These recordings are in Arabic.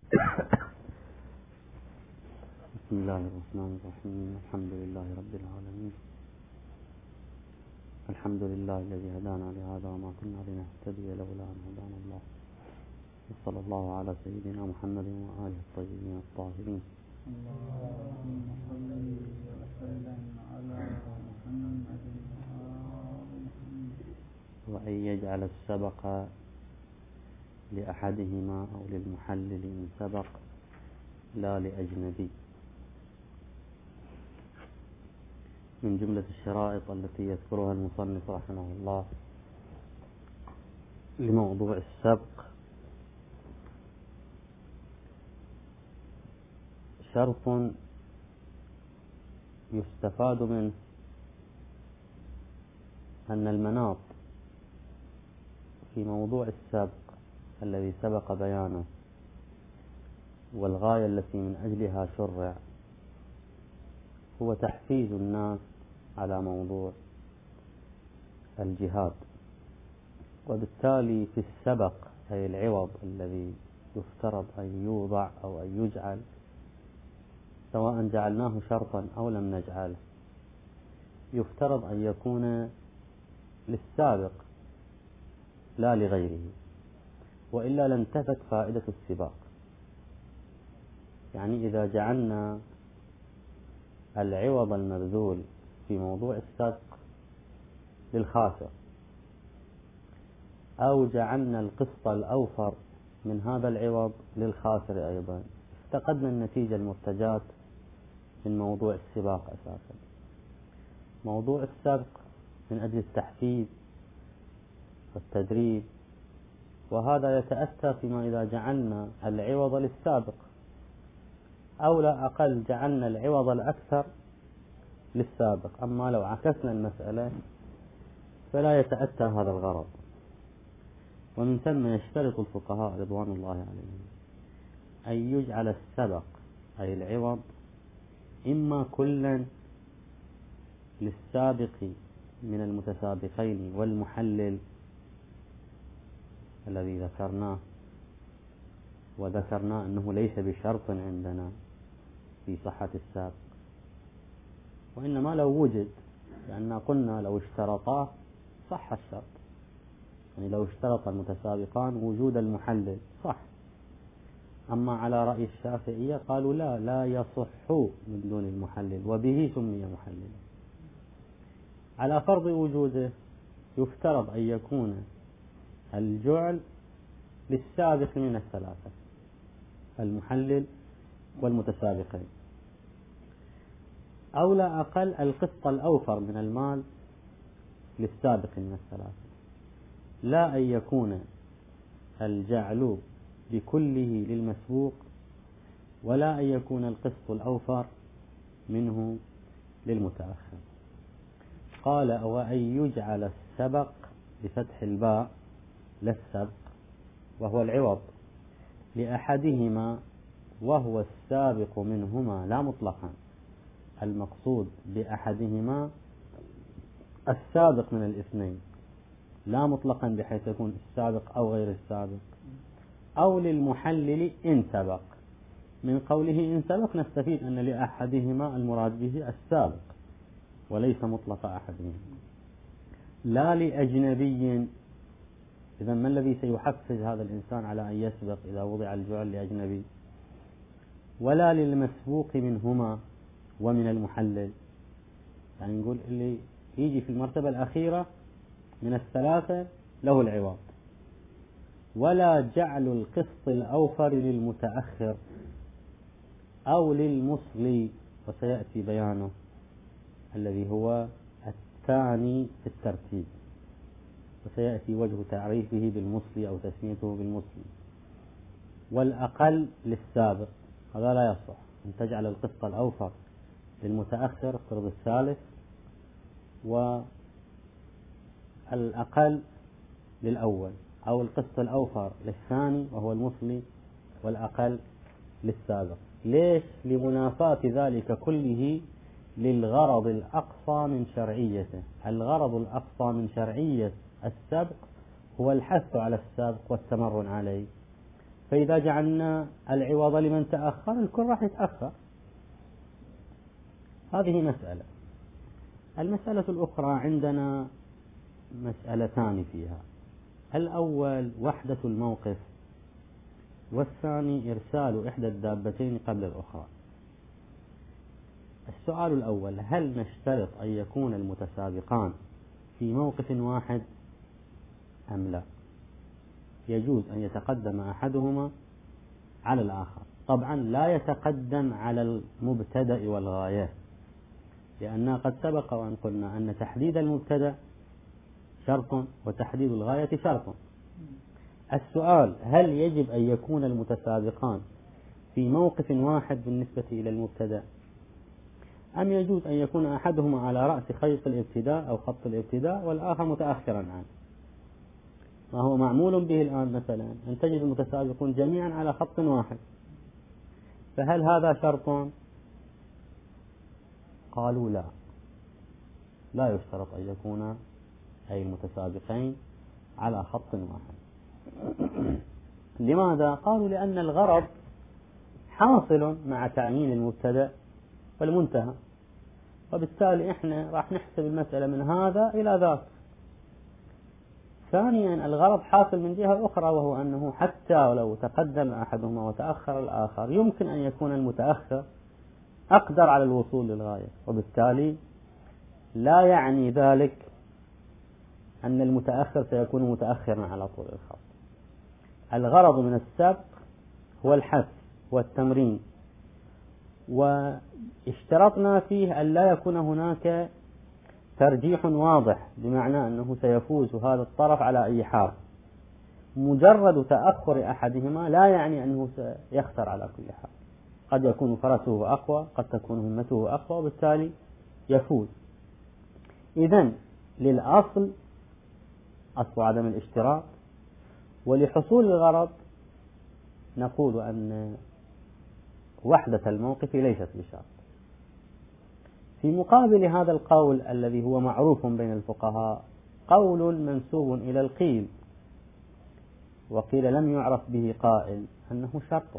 بسم الله الرحمن الرحيم. الحمد لله رب العالمين. الحمد لله الذي هدانا لهذا وما كنا لنهتدي لولا أن هدانا الله. وصلى الله على سيدنا محمد وآله الطيبين الطاهرين. اللهم صل وسلم على محمد وآل محمد. وأن يجعل السبق لأحدهما أو للمحلل إن سبق لا لأجنبي. من جملة الشرائط التي يذكرها المصنف رحمه الله لموضوع السبق شرط يستفاد منه أن المناط في موضوع السبق الذي سبق بيانه والغاية التي من أجلها شرع هو تحفيز الناس على موضوع الجهاد، وبالتالي في السبق أي العوض الذي يفترض أن يوضع أو أن يجعل، سواء جعلناه شرطا أو لم نجعله، يفترض أن يكون للسابق لا لغيره، وإلا لانتفت فائدة السباق. يعني إذا جعلنا العوض المبذول في موضوع السبق للخاسر، أو جعلنا القسط الأوفر من هذا العوض للخاسر أيضا، افتقدنا النتيجة المرتجاة من موضوع السباق أساسا. موضوع السبق من أجل التحفيز والتدريب، وهذا يتأتى فيما إذا جعلنا العوض للسابق، أو لا أقل جعلنا العوض الأكثر للسابق. أما لو عكسنا المسألة فلا يتأتى هذا الغرض. ومن ثم يشترط الفقهاء رضوان الله عليهم أن يجعل السبق أي العوض إما كلا للسابق من المتسابقين والمحلل الذي ذكرناه، وذكرنا أنه ليس بشرط عندنا في صحة السابق، وإنما لو وجد، لأن قلنا لو اشترطاه صح الشرط. يعني لو اشترط المتسابقان وجود المحلل صح. أما على رأي الشافعية قالوا لا يصح من دون المحلل، وبه سمي محللا. على فرض وجوده يفترض أن يكون الجعل للسابق من الثلاثة، المحلل والمتسابقين، أو لا أقل القسط الأوفر من المال للسابق من الثلاثة، لا أن يكون الجعل بكله للمسبوق، ولا أن يكون القسط الأوفر منه للمتأخر. قال وأن يجعل السبق بفتح الباء للسبق وهو العوض لأحدهما وهو السابق منهما، لا مطلقا. المقصود بأحدهما السابق من الاثنين، لا مطلقا بحيث يكون السابق أو غير السابق. أو للمحلل إن سبق. من قوله إن سبق نستفيد أن لأحدهما المراد به السابق وليس مطلق أحدهما. لا لأجنبي. إذا ما الذي سيحفز هذا الإنسان على أن يسبق إذا وضع الجعل لأجنبي؟ ولا للمسبوق منهما ومن المحلل. يعني نقول اللي يجي في المرتبة الأخيرة من الثلاثة له العوض. ولا جعل القسط الأوفر للمتأخر أو للمصلي، وسيأتي بيانه الذي هو الثاني في الترتيب، وسيأتي وجه تعريفه بالمصلي أو تسميته بالمصلي. والأقل للسابق، هذا لا يصح أن تجعل القسط الأوفر للمتأخر افترض الثالث، والأقل للأول، أو القسط الأوفر للثاني وهو المصلي، والأقل للسابق. ليش؟ لمنافاة ذلك كله للغرض الأقصى من شرعيته. الغرض الأقصى من شرعية السبق هو الحث على السابق والتمرن عليه، فإذا جعلنا العوض لمن تأخر الكل راح يتأخر. هذه مسألة. المسألة الأخرى عندنا مسألتان فيها: الأول وحدة الموقف، والثاني إرسال إحدى الدابتين قبل الأخرى. السؤال الأول: هل نشترط أن يكون المتسابقان في موقف واحد أم لا؟ يجوز أن يتقدم أحدهما على الآخر. طبعا لا يتقدم على المبتدأ والغاية، لأننا قد سبق وأن قلنا أن تحديد المبتدأ شرط وتحديد الغاية شرط. السؤال: هل يجب أن يكون المتسابقان في موقف واحد بالنسبة إلى المبتدأ، أم يجوز أن يكون أحدهما على رأس خيط الابتداء أو خط الابتداء والآخر متأخرا عنه؟ ما هو معمول به الآن مثلا أن تجد المتسابقون جميعا على خط واحد، فهل هذا شرط؟ قالوا لا، لا يشترط أن يكون أي المتسابقين على خط واحد. لماذا؟ قالوا لأن الغرض حاصل مع تعيين المبتدأ والمنتهى، وبالتالي احنا راح نحسب المسألة من هذا إلى ذاك. ثانيا الغرض حاصل من جهة أخرى، وهو أنه حتى ولو تقدم أحدهما وتأخر الآخر يمكن أن يكون المتأخر أقدر على الوصول للغاية، وبالتالي لا يعني ذلك أن المتأخر سيكون متأخرا على طول الخط. الغرض من السبق هو الحث والتمرين، واشترطنا فيه أن لا يكون هناك ترجيح واضح، بمعنى أنه سيفوز هذا الطرف على أي حال. مجرد تأخر أحدهما لا يعني أنه سيخسر على كل حال، قد يكون فرسه أقوى، قد تكون همته أقوى، وبالتالي يفوز. إذن للأصل أصل عدم الاشتراط، ولحصول الغرض نقول أن وحدة الموقف ليست بشرط. في مقابل هذا القول الذي هو معروف بين الفقهاء قول منسوب إلى القيل، وقيل لم يعرف به قائل، أنه شرط.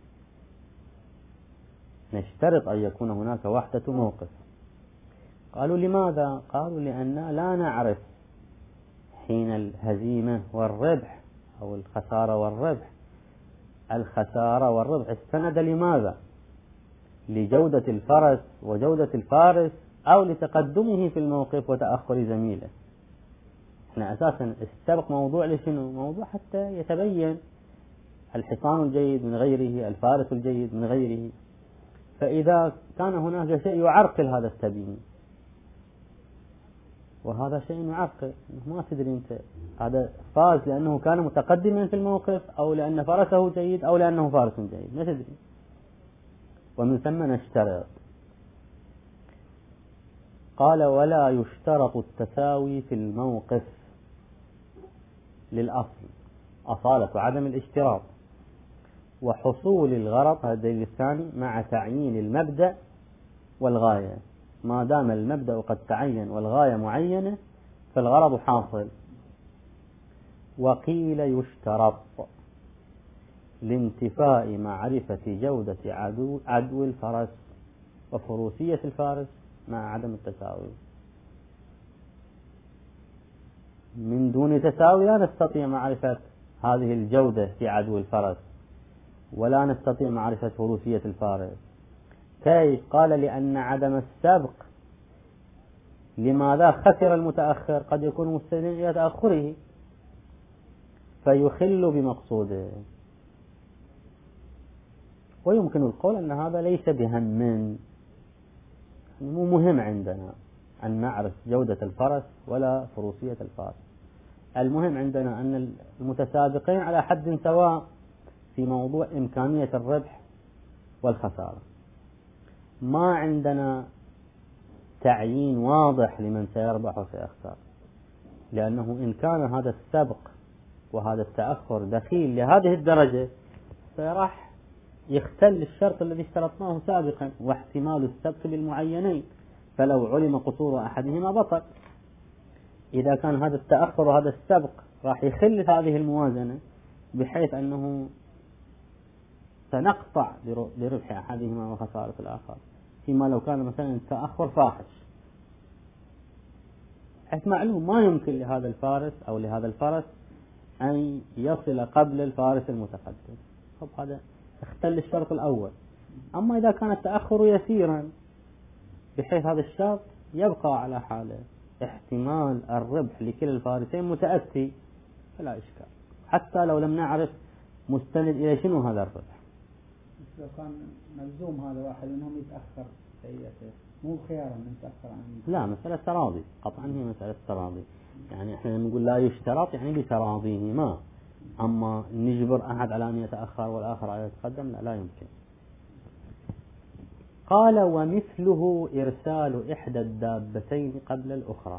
نشترط أن يكون هناك وحدة موقف. قالوا لماذا؟ قالوا لأننا لا نعرف حين الهزيمة والربح أو الخسارة والربح. الخسارة والربح استند لماذا؟ لجودة الفرس وجودة الفارس، أو لتقدمه في الموقف وتأخر زميله. احنا أساسا السبق موضوع لشنو؟ موضوع حتى يتبين الحصان الجيد من غيره، الفارس الجيد من غيره. فإذا كان هناك شيء يعرقل هذا التبيين، وهذا شيء يعرقل، ما تدري أنت هذا فاز لأنه كان متقدما في الموقف، أو لأن فرسه جيد، أو لأنه فارس جيد، ما تدري. ومن ثم نشترط. قال: ولا يشترط التساوي في الموقف. للأصل أصالة عدم الاشتراط وحصول الغرض، هذا الثاني، مع تعيين المبدأ والغاية. ما دام المبدأ قد تعين والغاية معينة فالغرض حاصل. وقيل يشترط لانتفاء معرفة جودة عدو الفرس وفروسية الفارس مع عدم التساوي. من دون تساوي لا نستطيع معرفة هذه الجودة في عدو الفرس، ولا نستطيع معرفة فروسية الفارس. كيف؟ قال: لأن عدم السبق. لماذا خسر المتأخر؟ قد يكون مستند إلى تأخره فيخل بمقصوده. ويمكن القول أن هذا ليس بهم، مو مهم عندنا أن نعرف جودة الفرس ولا فروسية الفارس. المهم عندنا أن المتسابقين على حد سواء في موضوع إمكانية الربح والخسارة. ما عندنا تعيين واضح لمن سيربح وسيخسر، لأنه إن كان هذا السبق وهذا التأخر دخيل لهذه الدرجة فراح يختل الشرط الذي اشترطناه سابقا، واحتمال السبق للمعينين، فلو علم قصور أحدهما بطل. إذا كان هذا التأخر وهذا السبق راح يخل هذه الموازنة، بحيث أنه سنقطع بربح أحدهما وخسارة الآخر، فيما لو كان مثلا التأخر فاحش، حيث معلوم ما يمكن لهذا الفارس أو لهذا الفرس أن يصل قبل الفارس المتقدم، طب هذا اختل الشرط الأول. أما إذا كان التأخر يسيرا بحيث هذا الشرط يبقى على حاله، احتمال الربح لكلا الفارسين متأتي، فلا إشكال، حتى لو لم نعرف مستند إلى شنو هذا الربح. لو كان ملزوم هذا واحد منهم يتأخر سيئته، مو خيارا من يتأخر عن لا، مسألة تراضي، قطعا هي مسألة تراضي. يعني احنا نقول لا يشترط يعني بتراضيهما، أما نجبر أحد على أن يتأخر والآخر على يتقدم لا يمكن. قال ومثله إرسال إحدى الدابتين قبل الأخرى.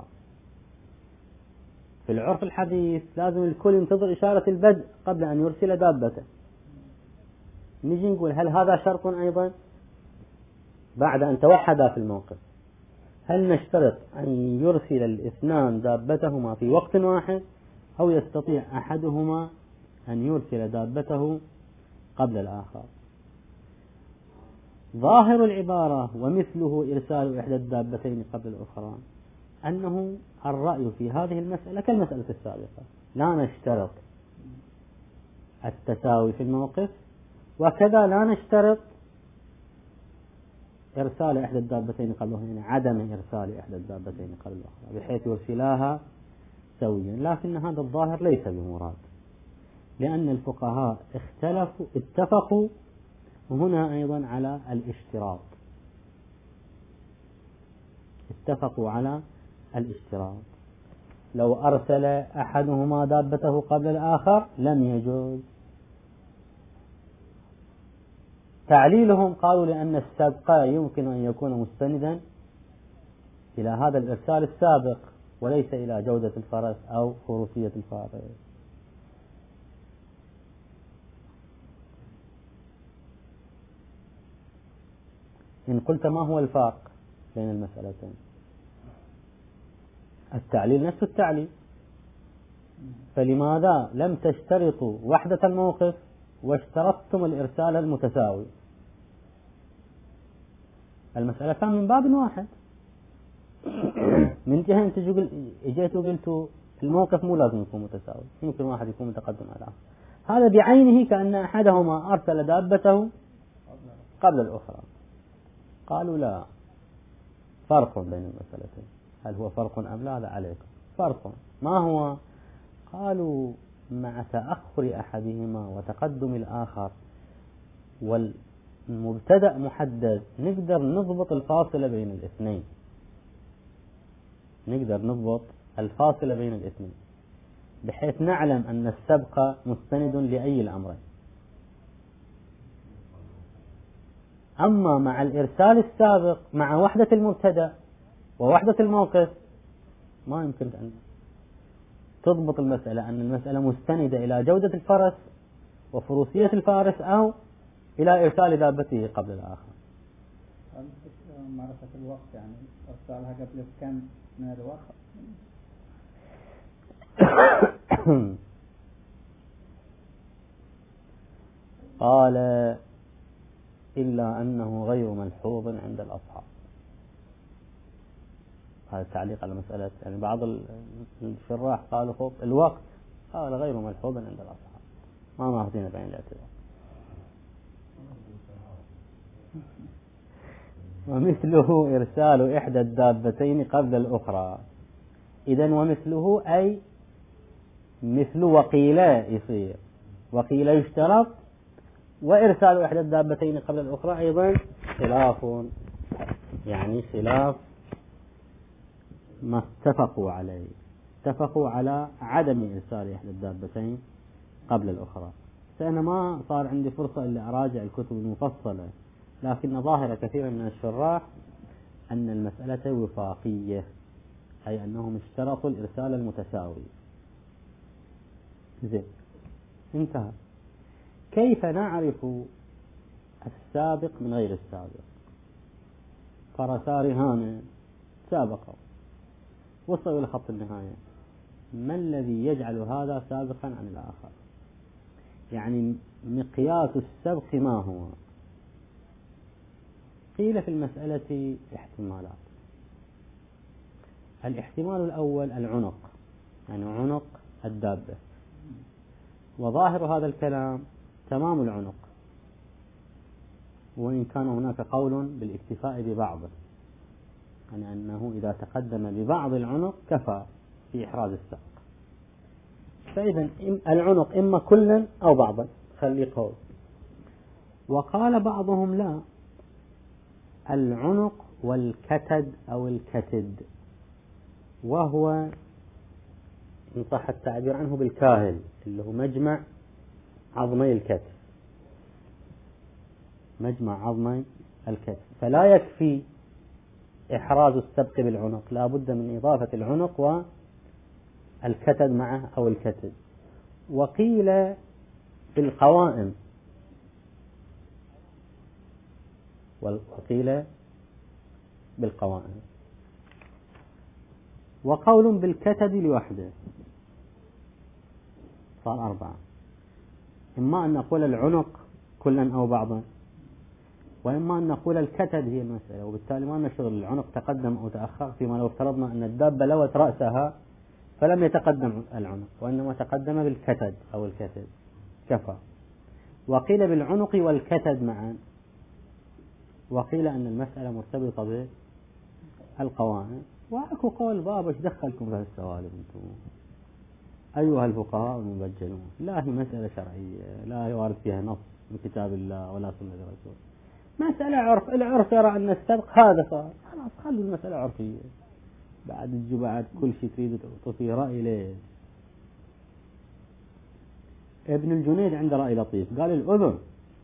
في العرف الحديث لازم الكل ينتظر إشارة البدء قبل أن يرسل دابته. نجي نقول هل هذا شرط أيضا بعد أن توحدا في الموقف؟ هل نشترط أن يرسل الاثنان دابتهما في وقت واحد، أو يستطيع أحدهما أن يرسل دابته قبل الآخر؟ ظاهر العبارة ومثله إرسال إحدى الدابتين قبل الأخرى أنه الرأي في هذه المسألة كالمسألة السابقة، لا نشترط التساوي في الموقف، وكذا لا نشترط إرسال إحدى الدابتين قبل الأخرى، يعني عدم إرسال إحدى الدابتين قبل الأخرى بحيث يرسلاها سويا. لكن هذا الظاهر ليس بمراد، لأن الفقهاء اتفقوا هنا أيضا على الاشتراط، اتفقوا على الاشتراط. لو أرسل أحدهما دابته قبل الآخر لم يجوز. تعليلهم قالوا لأن السبق يمكن أن يكون مستندا إلى هذا الإرسال السابق وليس إلى جودة الفرس أو فروسية الفارس. إن قلت ما هو الفرق بين المسألتين؟ التعليل نفس التعليل، فلماذا لم تشترطوا وحدة الموقف واشترطتم الإرسال المتساوي؟ المسألة من باب واحد. من جهة أنت جيت وقلت الموقف مو لازم يكون متساوي، يمكن واحد يكون متقدم على الآخر، هذا بعينه كأن أحدهما أرسل دابته قبل الأخرى. قالوا لا، فرق بين المسألتين. هل هو فرق أم لا؟ لا عليكم فرق. ما هو؟ قالوا مع تأخر أحدهما وتقدم الآخر والمبتدأ محدد نقدر نضبط الفاصلة بين الاثنين، نقدر نضبط الفاصلة بين الاثنين بحيث نعلم أن السبق مستند لأي الأمرين. أما مع الإرسال السابق مع وحدة المبتدأ ووحدة الموقف ما يمكن أن تضبط المسألة، أن المسألة مستندة إلى جودة الفرس وفروسية الفارس أو إلى إرسال دابته قبل الآخر. معرفة الوقت، يعني إرسالها قبل كم من الوقت. قال إلا أنه غير ملحوظ عند الأصحاب. هذا التعليق على مسألة، يعني بعض الشراح قالوا فوق الوقت، قال غير ملحوظ عند الأصحاب، ما ماخذين بعين الاعتبار. ومثله إرسال إحدى الدابتين قبل الأخرى. إذن ومثله أي مثل وقيلة يصير، وقيلة يشترط، وإرسال إحدى الدابتين قبل الأخرى أيضا خلاف، يعني خلاف ما اتفقوا عليه. اتفقوا على عدم إرسال إحدى الدابتين قبل الأخرى. فأنا ما صار عندي فرصة إلا أراجع الكتب المفصلة، لكن ظاهر كثيرا من الشراح أن المسألة وفاقية، أي أنهم اشترطوا الإرسال المتساوي. زين، انتهى. كيف نعرف السابق من غير السابق؟ فرسا رهان سابقا وصلوا إلى خط النهاية، ما الذي يجعل هذا سابقا عن الآخر؟ يعني مقياس السبق ما هو؟ قيل في المسألة احتمالات. الاحتمال الأول العنق، يعني عنق الدابة، وظاهر هذا الكلام تمام العنق، وإن كان هناك قول بالاكتفاء ببعضه، يعني أنه إذا تقدم ببعض العنق كفى في إحراز السبق. فإذا العنق إما كلا أو بعضا، خلي قول. وقال بعضهم لا، العنق والكتد أو الكتد، وهو إن صح التعبير عنه بالكاهل، اللي هو مجمع عظمي الكتف، مجمع عظمي الكتف، فلا يكفي إحراز السبق بالعنق، لا بد من إضافة العنق والكتد معه أو الكتد. وقيل بالقوائم، وقيل بالقوائم، وقول بالكتد لوحده، صار 4. إما أن نقول العنق كلا أو بعضا، وإما أن نقول الكتد هي المسألة، وبالتالي ما نشغل العنق تقدم أو تأخر، فيما لو افترضنا أن الدابة لوت رأسها فلم يتقدم العنق وإنما تقدم بالكتد أو الكتد كفى. وقيل بالعنق والكتد معا، وقيل أن المسألة مرتبطة بالقوائم. وأكو قول بابا ايش دخلكم في السوالف انتم أيها الفقهاء المبجلون؟ لا، هي مسألة شرعية لا يوارد فيها نص من كتاب الله ولا سنة الرسول، مسألة عرف. العرف يرى أن السبق هذا صار، خلاص خلوا المسألة عرفية، بعد الجبعات كل شيء تريد تعطي رأي. ليش؟ ابن الجنيد عنده رأي لطيف، قال الأذن.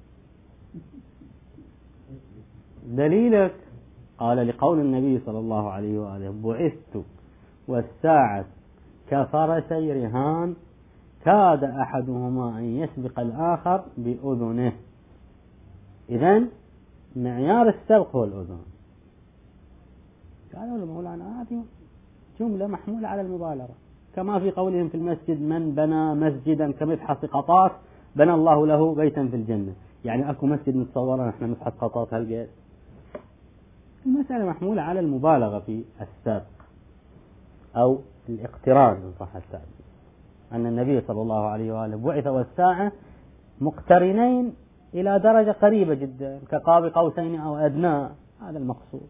دليلك؟ قال لقول النبي صلى الله عليه وآله: بعثت والساعة كفرسي رهان كاد أحدهما أن يسبق الآخر بأذنه. إذن معيار السبق هو الأذن. قالوا له مولانا هذه جملة محمولة على المبالغة، كما في قولهم في المسجد: من بنى مسجدا كمبحث قطاس بنى الله له بيتا في الجنة. يعني أكو مسجد نتصوره نحن مبحث قطاس هالقيت. المسألة محمولة على المبالغة في السبق أو الاقتران إن صح التعبير، أن النبي صلى الله عليه وآله بعث والساعة مقترنين إلى درجة قريبة جدا كقاب قوسين أو أدنى، هذا المقصود.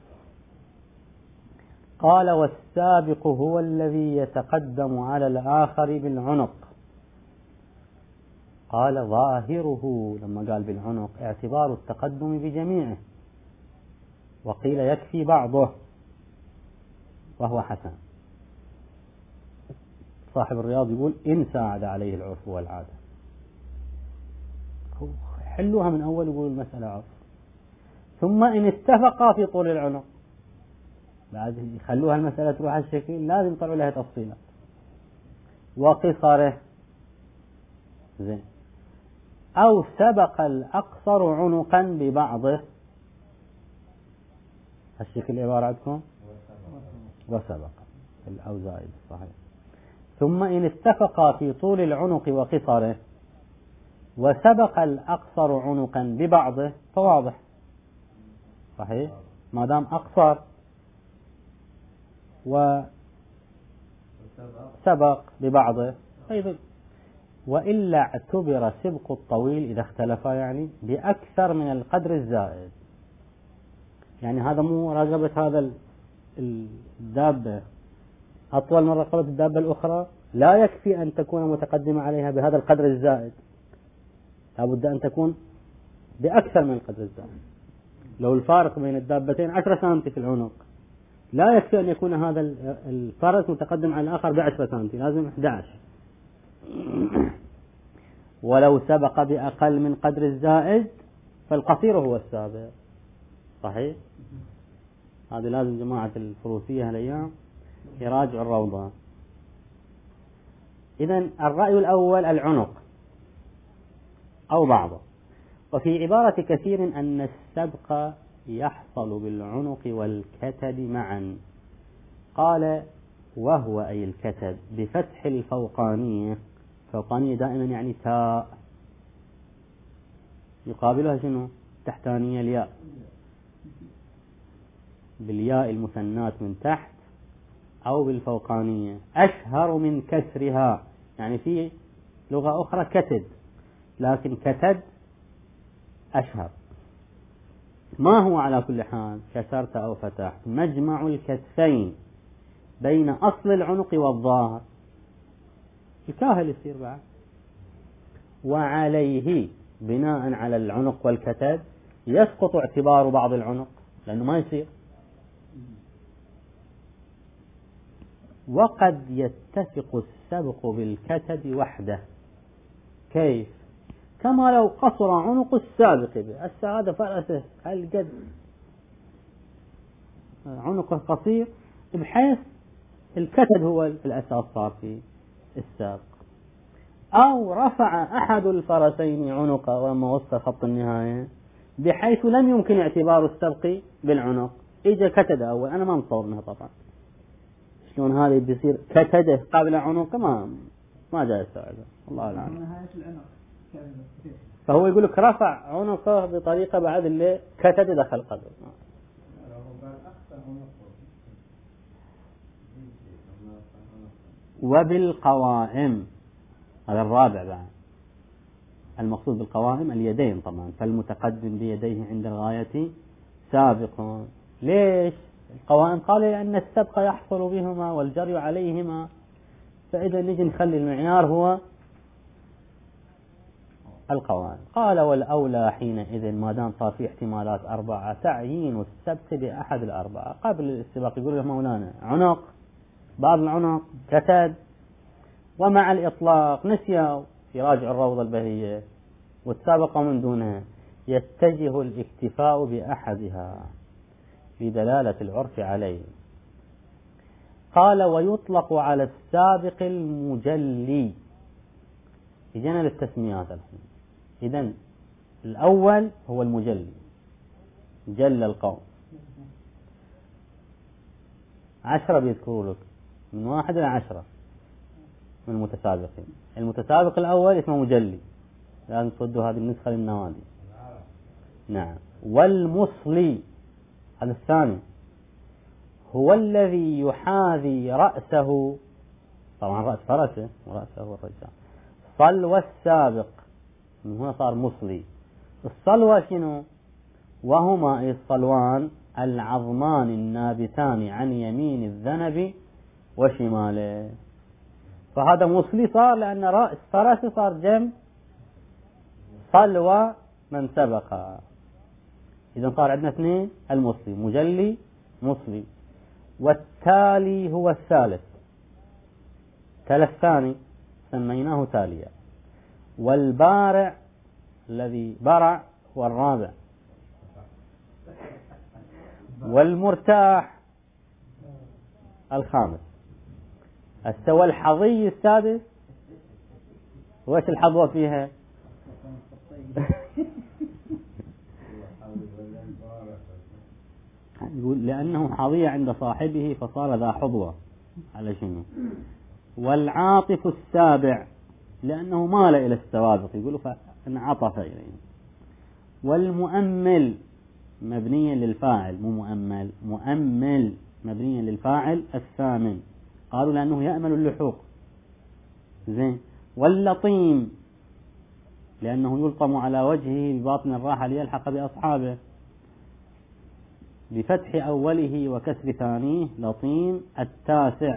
قال: والسابق هو الذي يتقدم على الآخر بالعنق. قال: ظاهره لما قال بالعنق اعتبار التقدم بجميعه، وقيل يكفي بعضه، وهو حسن. صاحب الرياض يقول: إن ساعد عليه العرف والعادة. حلوها من أول، يقول المسألة عرف. ثم إن اتفقا في طول العنق، بعد يخلوها المسألة تروح الشكل، لازم يطلعوا لها تفصيلات. وقصره، زين، أو سبق الأقصر عنقا ببعضه. الشكل عبارة عندكم وسبق أو زائد، صحيح. ثم إن اتفقا في طول العنق وقصره وسبق الأقصر عنقا ببعضه فواضح، صحيح، ما دام أقصر وسبق ببعضه أيضا. وإلا اعتبر سبق الطويل إذا اختلفا يعني بأكثر من القدر الزائد. يعني هذا مو رقبة هذا الدابة أطول من رقبة الدابة الأخرى، لا يكفي أن تكون متقدمة عليها بهذا القدر الزائد، لابد أن تكون بأكثر من القدر الزائد. لو الفارق بين الدابتين 10 سنتي في العنق، لا يكفي أن يكون هذا الفرس متقدم على الآخر ب10 سنتي، لازم 11. ولو سبق بأقل من قدر الزائد فالقصير هو السابق، صحيح. هذه لازم جماعة الفروسية هالأيام يراجعوا الروضة. إذن الرأي الأول العنق أو بعضه. وفي عبارة كثير أن السبق يحصل بالعنق والكتد معا. قال: وهو أي الكتد بفتح الفوقانية، فوقانية دائما يعني تاء، يقابلها شنو؟ تحتانية الياء، بالياء المثنات من تحت أو بالفوقانية. أشهر من كسرها، يعني في لغة أخرى كتد، لكن كتد أشهر. ما هو على كل حال كسرت أو فتحت مجمع الكتفين بين أصل العنق والظاهر، الكاهل يصير بعد، وعليه بناء على العنق والكتد يسقط اعتبار بعض العنق لأنه ما يصير. وقد يتفق السبق بالكتد وحده. كيف؟ كما لو قصر عنق السابق به، هذا فرسه هالقد عنقه قصير بحيث الكتد هو الأساس صار في السابق، أو رفع أحد الفرسين عنقه وما وصل خط النهاية بحيث لم يمكن اعتبار السبق بالعنق، إجا كتد أول، أنا ما مصور منها طبعا شلون هذا بيصير كتده قبل عنقه، ما جاء استوعبه الله أعلم. فهو يقول لك رفع عنقه بطريقة بعد اللي كتد دخل قبل. وبالقوائم، هذا الرابع بعد، المقصود بالقوائم اليدين طبعا، فالمتقدم بيديه عند الغاية سابق. ليش القوائم؟ قال لأن السبق يحصل بهما والجري عليهما، فإذا نجي نخلي المعيار هو القوائم. قال والأولى حينئذ ما دام صار في احتمالات أربعة تعيين السبق بأحد الأربعة. قبل السباق يقول له مولانا عنق، بعض العنق كتد، ومع الإطلاق نسيوا يراجع الروضة البهية والسابق من دونها، يتجه الاكتفاء بأحدها بدلالة العرف عليه. قال ويطلق على السابق المجلي. يجينا للتسميات الحين. إذن الأول هو المجلي، جل القوم، 10 بيذكروا لك من 1 إلى 10 من المتسابقين. المتسابق الأول اسمه مجلي، لازم تصدوا هذه النسخة للنوادي. نعم. والمصلي هذا الثاني، هو الذي يحاذي رأسه، طبعا رأس فرسه ورأسه الرجال، صلوى السابق، من هنا صار مصلي. الصلوى شنو؟ وهما أي الصلوان العظمان النابتان عن يمين الذنب وشماله، فهذا مصلي صار لأن رأس فرسه صار جنب صلوى من سبق. إذا صار عندنا اثنين، المصلي مجلي مصلي. والتالي هو الثالث، تلا الثاني سميناه تاليا. والبارع الذي برع هو الرابع. والمرتاح الخامس. استوى الحظي السادس، وش الحظوة فيها؟ يقول لأنه حظي عند صاحبه فصار ذا حظوة على شنو. والعاطف السابع لأنه مال إلى السوابق، يقولوا فانعطف إليه. والمؤمل مبنيا للفاعل، مو مؤمل، مؤمل مبنيا للفاعل الثامن، قالوا لأنه يأمل اللحوق. زين. واللطيم لأنه يلطم على وجهه بباطن الراحة ليلحق بأصحابه، بفتح أوله وكسر ثانيه، لطيم التاسع.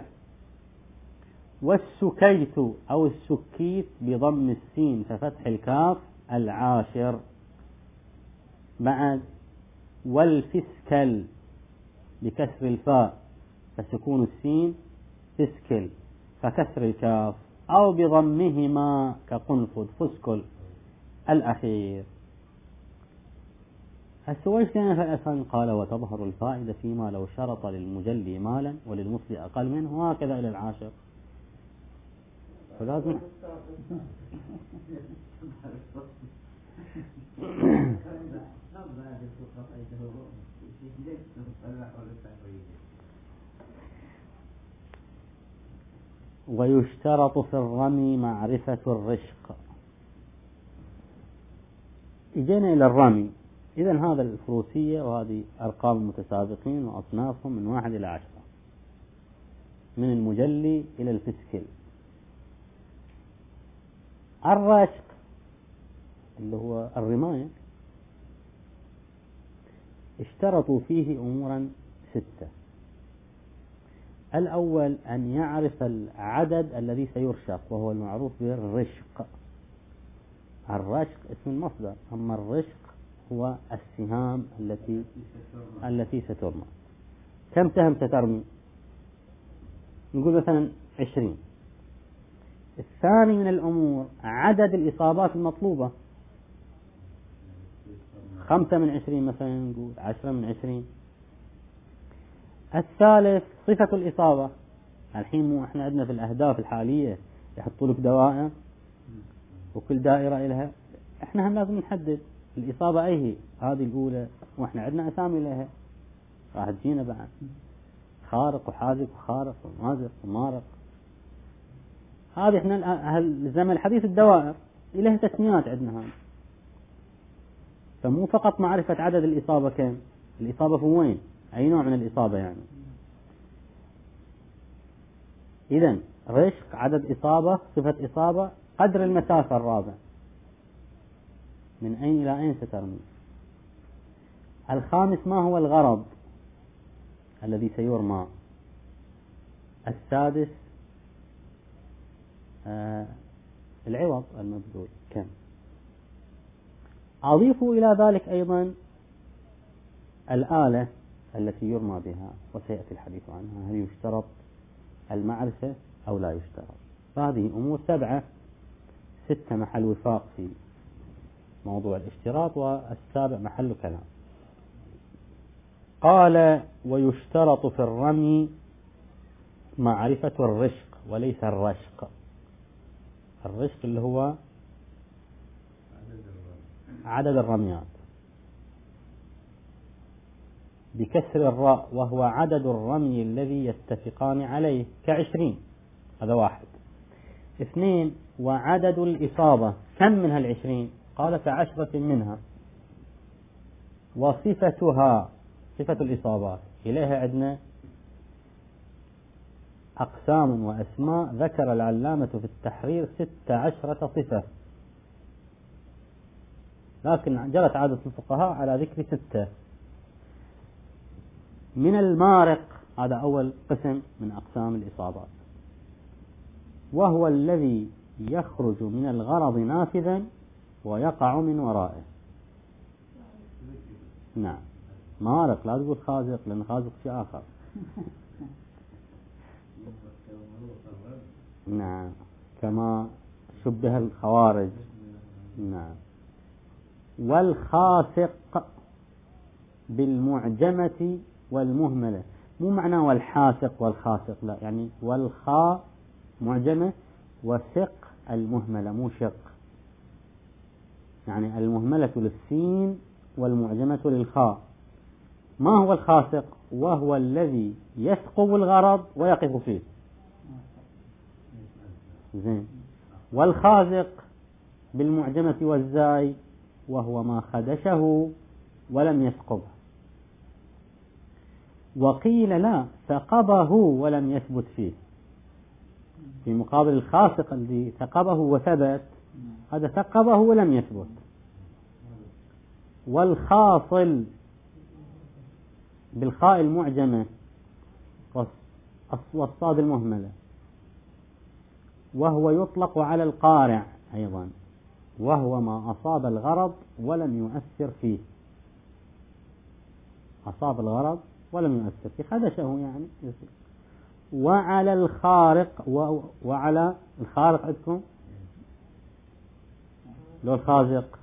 والسكيت أو السكيت بضم السين ففتح الكاف العاشر. بعد والفسكل بكسر الفاء فسكون السين فسكل فكسر الكاف، أو بضمهما كقنفذ فسكل الأخير. السويش لنا فالأسان قال وتظهر الفائدة فيما لو شرط للمجلي مالا وللمصلي أقل منه، وهكذا إلى العاشر. فلازم ويشترط في الرمي معرفة الرشق. إجينا إلى الرمي. إذا هذا الفروسية وهذه أرقام المتسابقين وأصنافهم من 1 إلى 10، من المجلي إلى الفسكل. الرشق اللي هو الرماية اشترطوا فيه أمورا 6. الأول أن يعرف العدد الذي سيرشق، وهو المعروف بالرشق. الرشق اسم المصدر، أما الرشق هو السهام التي سترمى. كم سهم سترمي؟ نقول مثلا 20. الثاني من الأمور عدد الإصابات المطلوبة، 5 من 20 مثلا، نقول 10 من 20. الثالث صفة الإصابة. الحين مو احنا عندنا في الأهداف الحالية يحطوا لك دوائر وكل دائرة إلها، احنا هم لازم نحدد الإصابة أي هي. هذه الأولى وإحنا عندنا أسامي لها، راح تجينا بعد خارق وحاذق وخارق ومازق ومارق. هذه إحنا الزمن الحديث الدوائر إلها تسميات عندنا هذه. فمو فقط معرفة عدد الإصابة كم، الإصابة في وين، أي نوع من الإصابة يعني. إذن رشق، عدد إصابة، صفة إصابة، قدر المسافة. الرابع من أين إلى أين سترمي. الخامس ما هو الغرض الذي سيرمى. السادس العوض المبذول كم. أضيفوا إلى ذلك أيضا الآلة التي يرمى بها، وسيأتي الحديث عنها، هل يشترط المعرفة أو لا يشترط. فهذه أمور 7، 6 محل وفاق في موضوع الاشتراط، والسابع محل كلام. قال ويشترط في الرمي معرفة الرشق وليس الرشق. الرشق اللي هو عدد الرميات بكسر الراء، وهو عدد الرمي الذي يتفقان عليه، ك20. هذا 1. 2 وعدد الإصابة، كم من هال20؟ قال ك10 منها. وصفتها، صفة الإصابات إليها عندنا أقسام وأسماء، ذكر العلامة في التحرير 16 صفة، لكن جرت عادة الفقهاء على ذكر 6. من المارق، هذا أول قسم من أقسام الإصابات، وهو الذي يخرج من الغرض نافذا ويقع من ورائه. نعم، مارق، لا تقول خازق، لأن خازق شيء آخر. نعم، كما شبه الخوارج. نعم. والخاسق بالمعجمة والمهملة، مو معنى والحاسق والخاسق، لا، يعني والخاء معجمة وسق المهملة، مو شق، يعني المهملة للسين والمعجمة للخاء. ما هو الخاسق؟ وهو الذي يثقب الغرض ويقف فيه. زين. والخازق بالمعجمة والزاي، وهو ما خدشه ولم يثقبه. وقيل لا، ثقبه ولم يثبت فيه، في مقابل الخاسق الذي ثقبه وثبت، هذا ثقبه ولم يثبت. والخاصل بالخاء المعجمة والصاد المهملة، وهو يطلق على القارع أيضا، وهو ما أصاب الغرض ولم يؤثر فيه. أصاب الغرض ولم يؤثر فيه، خدشه يعني. وعلى الخارق، وعلى الخارق عندكم لو الخازق،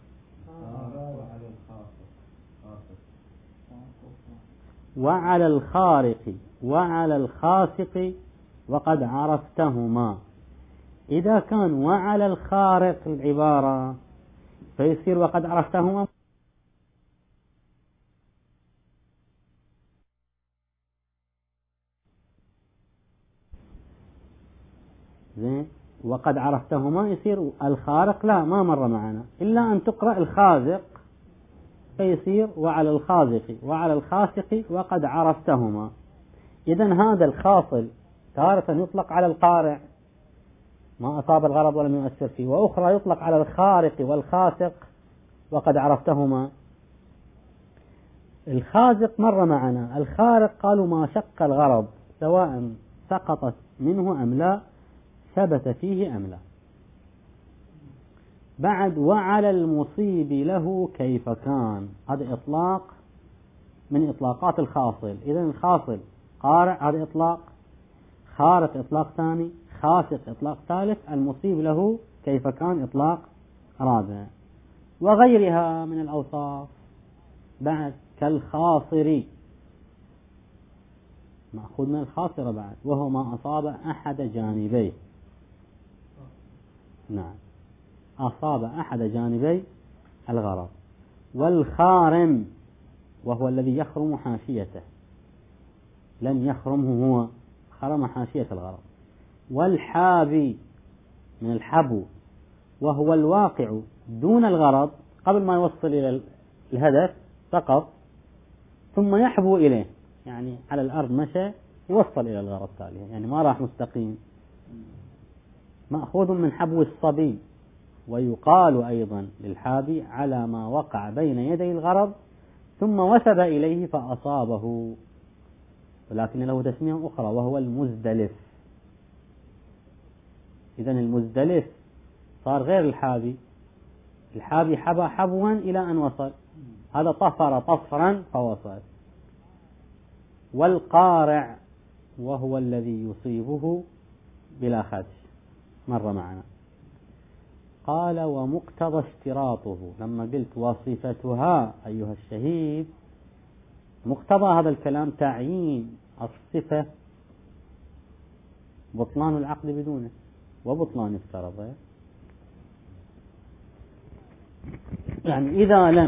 وعلى الخارق وعلى الخاسق وقد عرفتهما. إذا كان وعلى الخارق العبارة فيصير وقد عرفتهما. زين. وقد عرفتهما يصير الخارق لا، ما مر معنا إلا أن تقرأ الخازق فيصير وعلى الخازق وعلى الخاسق وقد عرفتهما. إذن هذا الخاصل تارة يطلق على القارع ما أصاب الغرض ولم يؤثر فيه، وأخرى يطلق على الخارق والخاسق وقد عرفتهما. الخازق مر معنا، الخارق قالوا ما شق الغرض سواء سقطت منه أم لا، ثبت فيه أم لا. بعد وعلى المصيب له كيف كان، هذا إطلاق من إطلاقات الخاصل. إذن الخاصل قارع هذا إطلاق، خارق إطلاق ثاني، خاسق إطلاق ثالث، المصيب له كيف كان إطلاق رابع. وغيرها من الأوصاف بعد كالخاصر، مأخوذ من الخاصر بعد، وهو ما أصاب أحد جانبيه. نعم، أصاب أحد جانبي الغرض. والخارم وهو الذي يخرم حاشيته، لم يخرمه هو، خرم حاشية الغرض. والحابي من الحبو وهو الواقع دون الغرض قبل ما يوصل إلى الهدف فقط، ثم يحبو إليه، يعني على الأرض مشى ووصل إلى الغرض التالي، يعني ما راح مستقيم. مأخوذ من حبو الصبي. ويقال أيضا للحابي على ما وقع بين يدي الغرض ثم وثب إليه فأصابه، ولكن له تسمية أخرى وهو المزدلف. إذن المزدلف صار غير الحابي، الحابي حبى حبوا إلى أن وصل، هذا طفر طفرا فوصل. والقارع وهو الذي يصيبه بلا خدش، مر معنا. قال ومقتضى اشتراطه، لما قلت وصفتها أيها الشهيد، مقتضى هذا الكلام تعيين الصفة، بطلان العقد بدونه وبطلان افترضه. يعني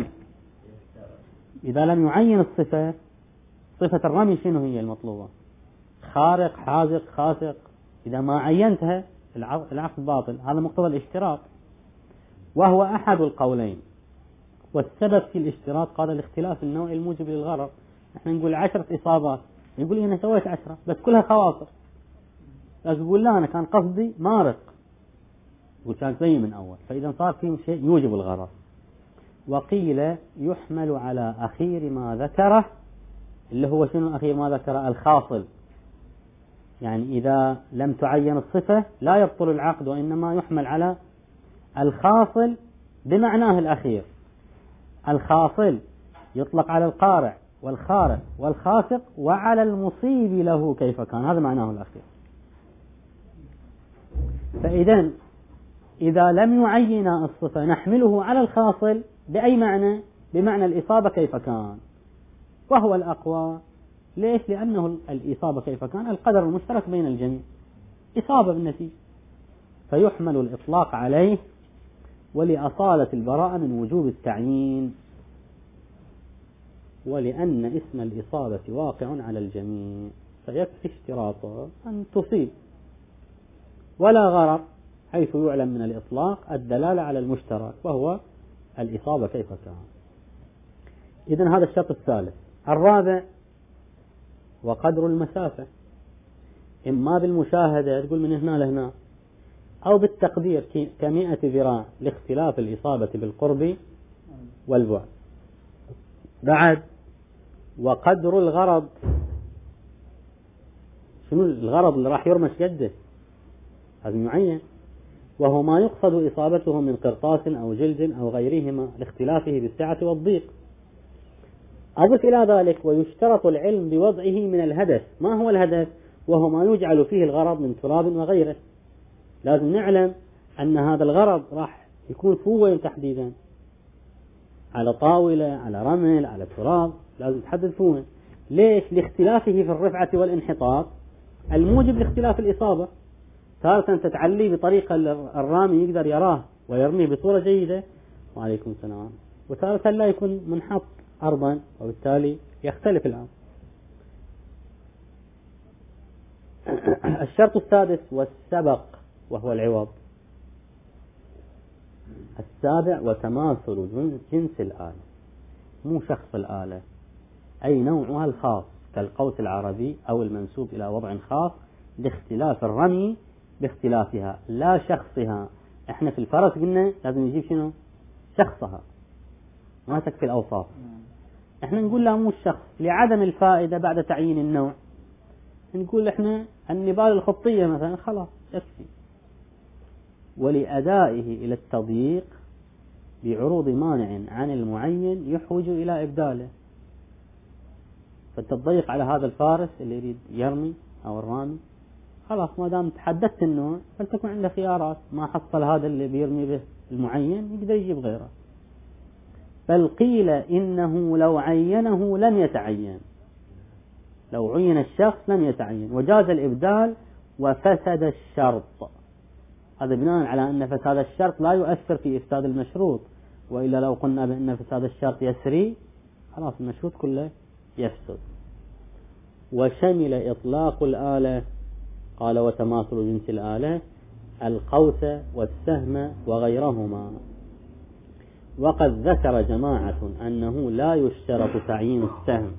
إذا لم يعين الصفة، صفة الرمي شنو هي المطلوبة؟ خارق حازق خاسق، إذا ما عينتها العقد باطل. هذا مقتضى الاشتراط، وهو أحد القولين. والسبب في الاشتراط قال الاختلاف النوعي الموجب للغرض. نحن نقول 10 إصابات، يقول أنا سويت 10 بس كلها خواطر، لكن يقول لا أنا كان قصدي مارق، يقول كان زي من أول، فإذا صار فيه شيء يوجب الغرض. وقيل يحمل على أخير ما ذكره، اللي هو شنو أخير ما ذكره؟ الخاصل. يعني إذا لم تعين الصفة لا يبطل العقد، وإنما يحمل على الخاصل بمعناه الأخير. الخاصل يطلق على القارع والخارق والخاسق وعلى المصيب له كيف كان، هذا معناه الأخير. فإذا إذا لم يعين الصفة نحمله على الخاصل بأي معنى؟ بمعنى الإصابة كيف كان، وهو الأقوى. ليش؟ لأنه الإصابة كيف كان القدر المشترك بين الجميع، إصابة بالنتيجة، فيحمل الإطلاق عليه، ولأصالة البراءة من وجوب التعيين، ولأن اسم الإصابة واقع على الجميع، فيكفي اشتراطه أن تصيب ولا غرر، حيث يعلم من الإطلاق الدلالة على المشترك وهو الإصابة كيف كان. إذن هذا الشرط الثالث. الرابع وقدر المسافة، إما بالمشاهدة تقول من هنا لهنا، أو بالتقدير ك100 ذراع لاختلاف الإصابة بالقرب والبعد. بعد وقدر الغرض، شنو الغرض اللي راح يرمش قده؟ هذا معين، وهو ما يقصد إصابته من قرطاس أو جلد أو غيرهما لاختلافه بالسعة والضيق. أضف إلى ذلك ويشترط العلم بوضعه من الهدف. ما هو الهدف؟ وهو ما يجعل فيه الغرض من تراب وغيره. لازم نعلم أن هذا الغرض راح يكون فوين تحديدا، على طاولة، على رمل، على تراب، لازم تحدد فوين. ليش؟ لاختلافه في الرفعة والانحطاط الموجب لاختلاف الإصابة. تارة تتعلي بطريقة الرامي يقدر يراه ويرميه بصورة جيدة، وعليكم السلام، وتارة لا يكون منحط أرضا، وبالتالي يختلف الأمر. الشرط السادس والسبق، وهو العوض. السابع وتماثل جنس الآلة. مو شخص الآلة، أي نوعها الخاص كالقوس العربي أو المنسوب إلى وضع خاص باختلاف الرمي باختلافها لا شخصها. احنا في الفرس قلنا لازم نجيب شنو؟ شخصها، ما تكفي الأوصاف. احنا نقول لا مو الشخص لعدم الفائدة بعد تعيين النوع. نقول احنا النبال الخطية مثلا خلاص يكفي. ولأدائه إلى التضييق بعروض مانع عن المعين يحوج إلى إبداله. فتضيق على هذا الفارس اللي يريد يرمي أو الرامي، خلاص ما دام تحددت النوع فلتكن عنده خيارات، ما حصل هذا اللي بيرمي به المعين يقدر يجيب غيره. بل قيل إنه لو عينه لم يتعين، لو عين الشخص لم يتعين وجاز الإبدال وفسد الشرط. هذا بناء على أن فساد الشرط لا يؤثر في إفساد المشروط، وإلا لو قلنا بأن فساد الشرط يسري خلاص المشروط كله يفسد. وشمل إطلاق الآلة قال وتماثل جنس الآلة القوس والسهم وغيرهما. وقد ذكر جماعة أنه لا يشترط تعيين السهم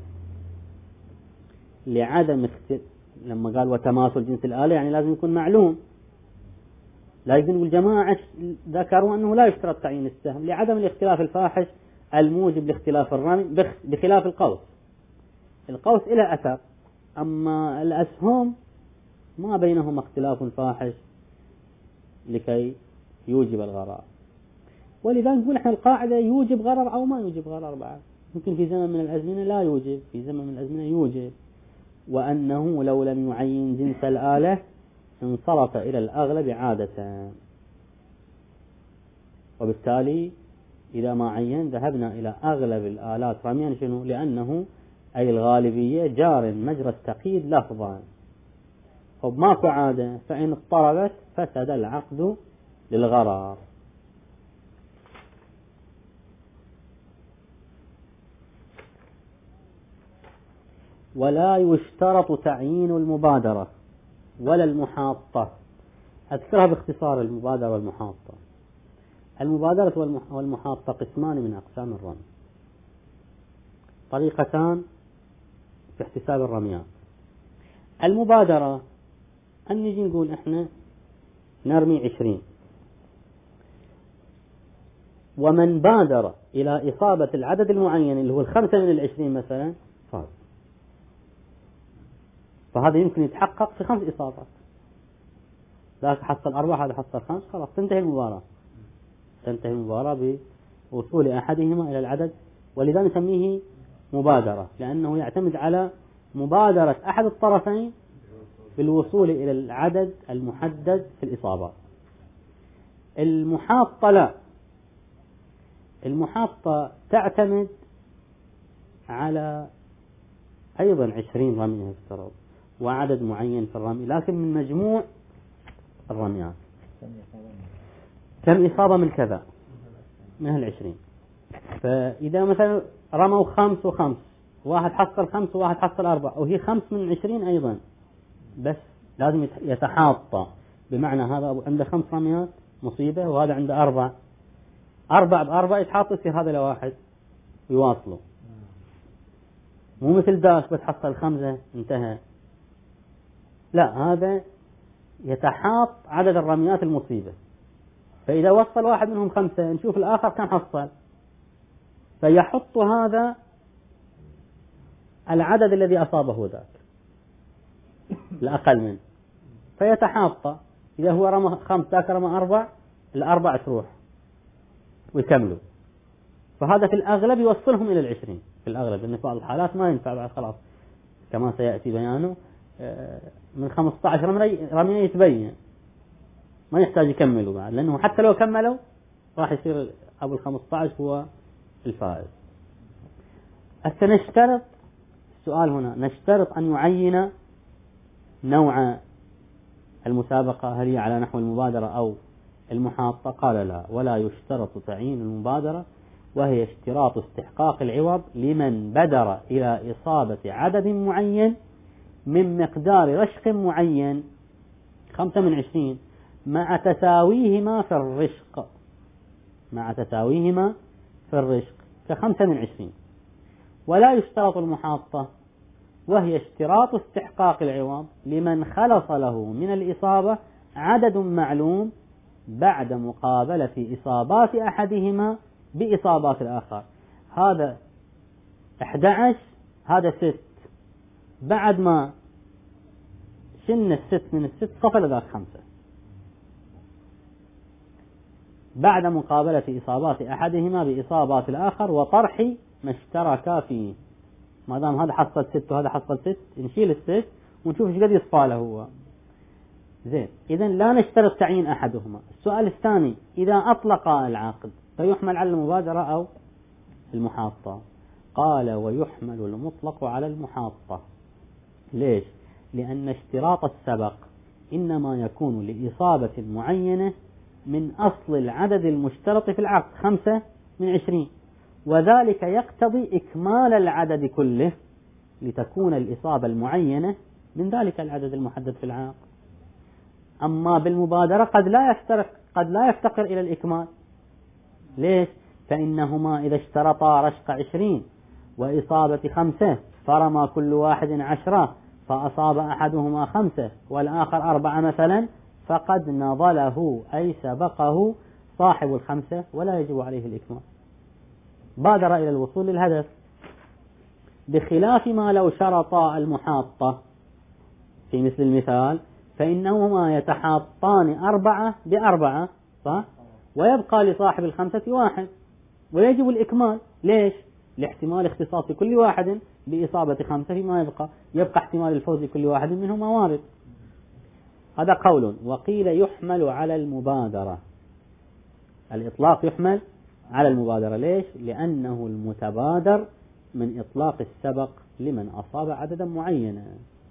لعدم لما قال وتماثل جنس الآلة يعني لازم يكون معلوم. لكن الجماعة ذكروا أنه لا يشترط تعيين السهم لعدم الاختلاف الفاحش الموجب لاختلاف الرمي بخلاف القوس. القوس إلى أثر، أما الأسهم ما بينهما اختلاف فاحش لكي يوجب الغرر. ولذا نقول احنا القاعدة يوجب غرر أو ما يوجب غرر بعد. ممكن في زمن من الأزمنة لا يوجب، في زمن من الأزمنة يوجب. وأنه لو لم يعين جنس الآلة انصرف إلى الأغلب عادة. وبالتالي إذا ما عين ذهبنا إلى أغلب الآلات رميا. شنو؟ لأنه أي الغالبية جار مجرى التقييد لفظا، وماكو عادة، فإن اضطربت فسد العقد للغرر. ولا يشترط تعيين المبادرة ولا المحاطة. أذكرها باختصار المبادرة والمحاطة. المبادرة والمحاطة قسمان من أقسام الرمي، طريقتان في احتساب الرميات. المبادرة أن نجي نقول إحنا نرمي 20 ومن بادر إلى إصابة العدد المعين اللي هو 5 من 20 مثلا فاز. فهذا يمكن يتحقق في 5 إصابات. ذاك حصل 4 هذا حصل 5 خلاص تنتهي المباراة. تنتهي المباراة بوصول أحدهما إلى العدد. ولذا نسميه مبادرة لأنه يعتمد على مبادرة أحد الطرفين بالوصول إلى العدد المحدد في الإصابات. المحاطة لا، المحاطة تعتمد على أيضا 20 رمية يفترض وعدد معين في الرمي، لكن من مجموع الرميات كم إصابة من كذا من هال20. فإذا مثلا رموا 5 و5 واحد حصل 5 وواحد حصل 4 وهي 5 من 20 أيضا، بس لازم يتحاطى، بمعنى هذا عنده 5 رميات مصيبة وهذا عنده 4 ب4 يتحاطوا يصير هذا لواحد ويواصلوا. مو مثل داش بتحصل 5 انتهى، لا هذا يتحاط عدد الرميات المصيبة. فإذا وصل واحد منهم 5 نشوف الآخر كم حصل، فيحط هذا العدد الذي أصابه ذاك الأقل منه فيتحاط. إذا هو رمى 5 ذاك رمى 4 ال4 تروح ويكملوا. فهذا في الأغلب يوصلهم إلى 20 في الأغلب، لأن في بعض الحالات ما ينفع بعد خلاص كما سيأتي بيانه من 15 رمية يتبين ما يحتاج يكملوا بعد، لأنه حتى لو كملوا راح يصير أبو 15 هو الفائز. نشترط السؤال هنا، نشترط أن يعين نوع المسابقة هل هي على نحو المبادرة أو المحاطة؟ قال لا، ولا يشترط تعيين المبادرة، وهي اشتراط استحقاق العوض لمن بدر إلى إصابة عدد معين من مقدار رشق معين 5 من 20 مع تساويهما في الرشق، مع تساويهما في الرشق ك5 من 20. ولا يشترط المحاطة، وهي اشتراط استحقاق العوض لمن خلص له من الإصابة عدد معلوم بعد مقابلة إصابات أحدهما بإصابات الآخر. هذا 11، هذا 6، بعد ما شن 6 من 6 صفل ذاك 5 بعد مقابلة إصابات أحدهما بإصابات الآخر وطرح ما اشتركا فيه. ما دام هذا حصل 6 وهذا حصل 6، نشيل 6 ونشوف ايش قد يصفى له هو. زين، إذا لا نشترط تعيين أحدهما. السؤال الثاني، إذا أطلق العقد فيحمل على المبادرة أو المحاطة؟ قال: ويحمل المطلق على المحاطة. ليش؟ لأن اشتراط السبق إنما يكون لإصابة معينة من أصل العدد المشترط في العقد 5 من 20، وذلك يقتضي إكمال العدد كله لتكون الإصابة المعينة من ذلك العدد المحدد في العقد. أما بالمبادرة قد لا يفتقر إلى الإكمال. ليش؟ فإنهما إذا اشترطا رشق 20 وإصابة 5 فرمى كل واحد 10 فأصاب أحدهما 5 والآخر 4 مثلا، فقد نضله أي سبقه صاحب 5 ولا يجب عليه الإكمال، بادر إلى الوصول للهدف. بخلاف ما لو شرطا المحاطة في مثل المثال، فإنهما يتحاطان 4 ب4، صح؟ ويبقى لصاحب 5 1 ويجب الإكمال. ليش؟ لاحتمال اختصاص كل واحد بإصابة 5 فيما يبقى احتمال الفوز لكل واحد منهما وارد. هذا قول. وقيل يحمل على المبادرة، الإطلاق يحمل على المبادرة. ليش؟ لأنه المتبادر من إطلاق السبق لمن أصاب عددا معينا.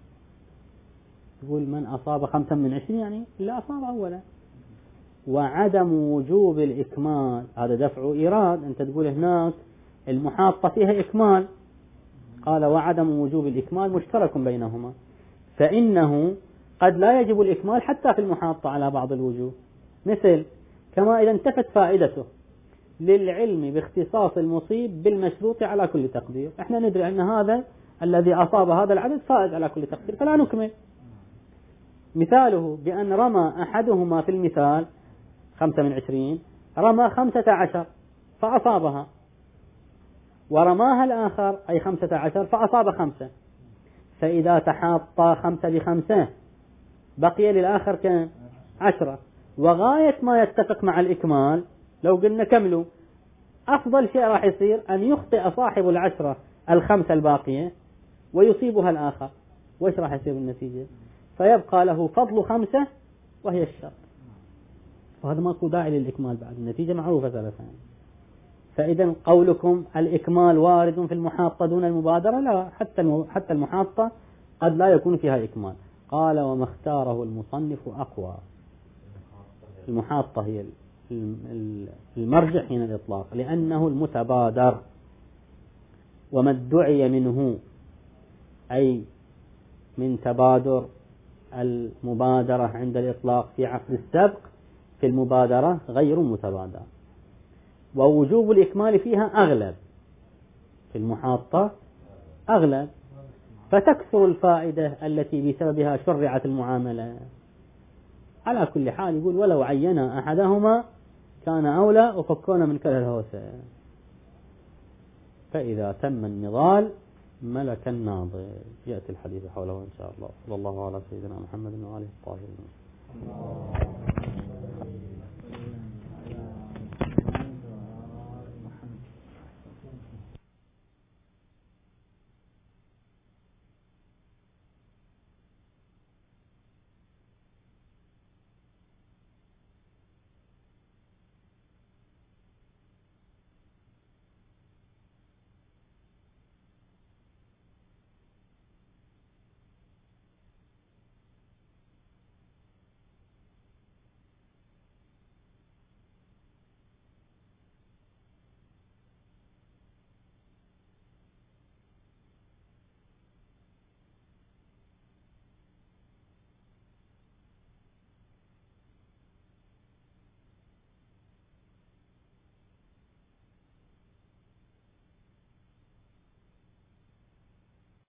يقول من أصاب 5 من 20 يعني اللي أصاب أولا. وعدم وجوب الإكمال هذا دفع إيراد. أنت تقول هناك المحاطة فيها إكمال، قال وعدم وجوب الإكمال مشترك بينهما، فإنه قد لا يجب الإكمال حتى في المحاطة على بعض الوجوه، مثل كما إذا انتفت فائدته للعلم باختصاص المصيب بالمشروط على كل تقدير. احنا ندري أن هذا الذي أصاب هذا العدد فائز على كل تقدير فلا نكمل. مثاله بأن رمى أحدهما في المثال 5 من 20، رمى 15 فأصابها، ورماها الآخر أي 15 فأصاب 5، فإذا تحاطى 5 ب5 بقي للآخر كم؟ 10. وغاية ما يتفق مع الإكمال لو قلنا كملوا، أفضل شيء راح يصير أن يخطئ صاحب 10 ال5 الباقية ويصيبها الآخر، وإيش راح يصير بالنتيجة؟ فيبقى له فضل 5 وهي الشر، وهذا ماكو داعي للإكمال بعد، النتيجة معروفة ثلاثا. فإذا قولكم الإكمال وارد في المحاطة دون المبادرة، لا، حتى المحاطة قد لا يكون فيها إكمال. قال وما اختاره المصنف أقوى. المحاطة هي المرجع حين الإطلاق لأنه المتبادر، وما ادعي منه أي من تبادر المبادرة عند الإطلاق في عقد السبق في المبادرة غير متبادر، ووجوب الإكمال فيها أغلب، في المحاطة أغلب، فتكثر الفائدة التي بسببها شرعت المعاملة. على كل حال يقول ولو عينا أحدهما كان أولى وفكونا من كره الهوسة. فإذا تم النضال ملك الناضل. يأتي الحديث حوله إن شاء الله. صلى الله على سيدنا محمد وآله الطاهرين.